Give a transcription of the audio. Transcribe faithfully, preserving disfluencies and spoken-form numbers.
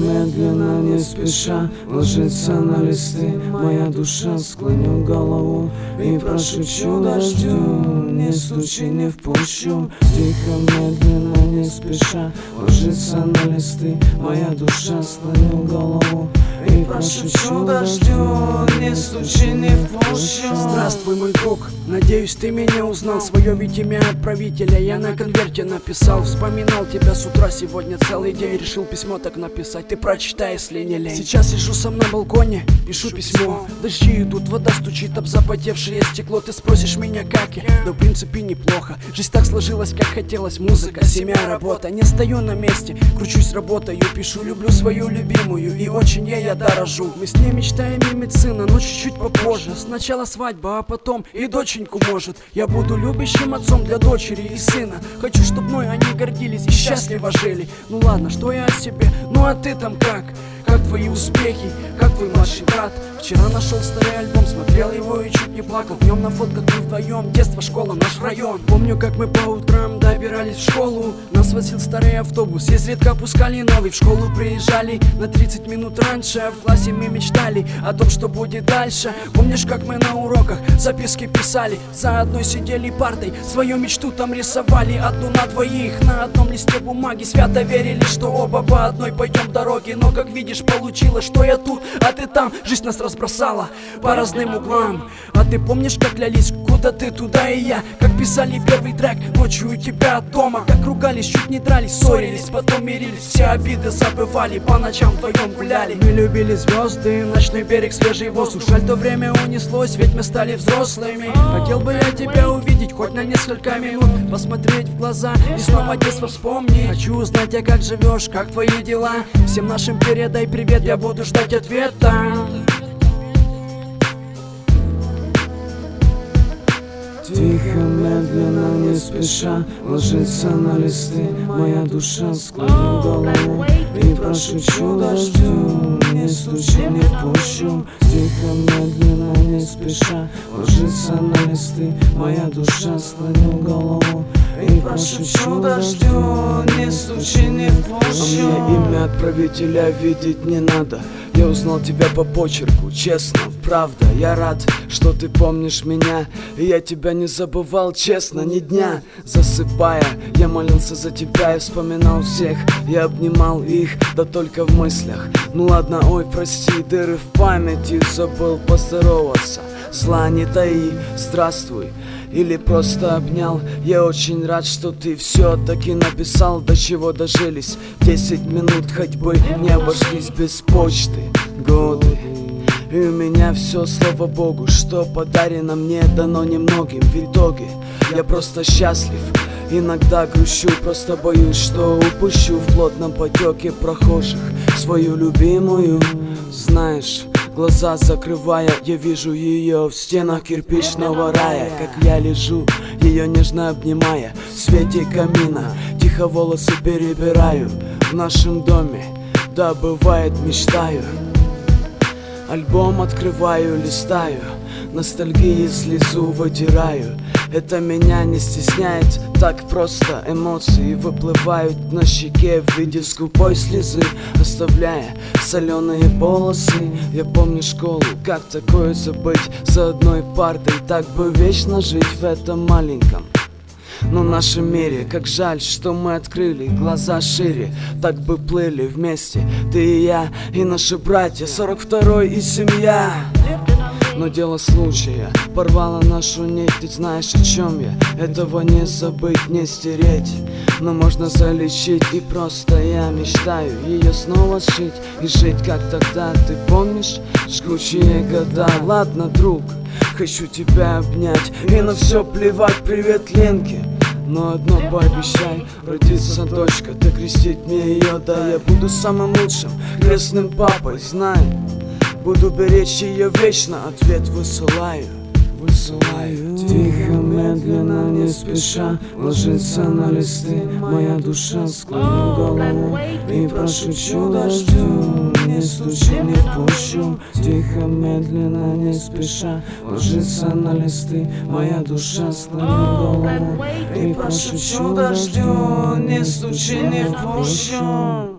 медленно, не спеша ложится на листы. Моя душа, склоню голову и прошепчу дождю. Не стучи, не впущу. Тихо, медленно, не спеша ложится на листы. Моя душа, склоню голову и прошепчу дождю. Не стучи, не впущу. Здравствуй, мой друг, надеюсь, ты меня узнал. Свое ведь имя отправителя я на конверте написал. Вспоминал тебя с утра, сегодня целый день. Решил письмо так написать, ты прочитай, если не лень. Сейчас сижу сам на балконе, пишу письмо. Дожди идут, вода стучит об запотевшее стекло. Ты спросишь меня, как я? Да в принципе неплохо. Жизнь так сложилась, как хотелось. Музыка, семья, работа. Не стою на месте, кручусь, работаю, пишу. Люблю свою любимую и очень ей я дорожу. Мы с ней мечтаем иметь сына, но чуть-чуть попозже. Сначала свадьба, а потом и доченьку может. Я буду любящим отцом для дочери и сына. Хочу, чтоб мной они гордились и счастливо жили. Ну ладно, что я о себе, ну а ты там как? Как твои успехи, как твой младший брат? Вчера нашел старый альбом, смотрел его и чуть не плакал. В нем на фотках мы вдвоем, детство, школа, наш район. Помню, как мы по утрам добирались в школу. Нас возил старый автобус, изредка пускали новый. В школу приезжали на тридцать минут раньше. А в классе мы мечтали о том, что будет дальше. Помнишь, как мы на уроках записки писали? За одной сидели партой, свою мечту там рисовали. Одну на двоих, на одном листе бумаги. Свято верили, что оба по одной пойдем дороге. Но, как видишь, получилось, что я тут, а ты там. Жизнь нас разбросала по разным углам. А ты помнишь, как клялись, куда ты, туда и я? Как писали первый трек ночью у тебя дома? Как ругались, чуть не дрались, ссорились, потом мирились. Все обиды забывали, по ночам вдвоем гуляли. Мы любили звезды, ночной берег, свежий воздух. Жаль, то время унеслось, ведь мы стали взрослыми. Хотел бы я тебя увидеть хоть на несколько минут, посмотреть в глаза и снова детство вспомнить. Хочу узнать, а как живешь, как твои дела? Всем нашим передай привет, я буду ждать ответа. Тихо, медленно, не спеша ложится на листы. Моя душа, склоню голову и прошепчу дождю. Не стучи, не впущу. Тихо, медленно, не спеша ложится на листы. Моя душа, склоню голову и прошепчу дождю. Не стучи, не впущу. А мне имя отправителя видеть не надо. Я узнал тебя по почерку, честно, правда. Я рад, что ты помнишь меня, и я тебя не забывал, честно, ни дня. Засыпая, я молился за тебя и вспоминал всех. Я обнимал их, да только в мыслях. Ну ладно, ой, прости, дыры в памяти, забыл поздороваться. Зла не таи, здравствуй. Или просто обнял. Я очень рад, что ты все-таки написал. До чего дожились десять минут ходьбы, не обошлись без почты годы. И у меня все, слава богу, что подарено мне дано немногим. В итоге я просто счастлив. Иногда грущу, просто боюсь, что упущу в плотном потоке прохожих свою любимую. Знаешь, глаза закрывая, я вижу ее в стенах кирпичного рая. Как я лежу, ее нежно обнимая в свете камина. Тихо волосы перебираю в нашем доме, да бывает мечтаю. Альбом открываю, листаю, ностальгии слезу вытираю. Это меня не стесняет, так просто эмоции выплывают на щеке в виде скупой слезы, оставляя соленые полосы. Я помню школу, как такое забыть? За одной партой так бы вечно жить в этом маленьком, но в нашем мире. Как жаль, что мы открыли глаза шире. Так бы плыли вместе, ты и я, и наши братья, сорок второй и семья. Но дело случая порвало нашу нить. Ты знаешь, о чем я? Этого не забыть, не стереть. Но можно залечить, и просто я мечтаю ее снова сшить и жить как тогда. Ты помнишь жгучие года? Ладно, друг, хочу тебя обнять, и на все плевать, привет Ленке. Но одно пообещай, родится дочка, ты крестить мне ее, да я буду самым лучшим крестным папой, знай. Буду беречь ее вечно, ответ высылаю, высылаю. Тихо, медленно, не спеша ложится на листы. Моя душа, склоню голову и прошепчу дождю. Не стучи, не впущу. Тихо, медленно, не спеша ложится на листы. Моя душа, склоню голову и прошепчу дождю. Не стучи, не впущу.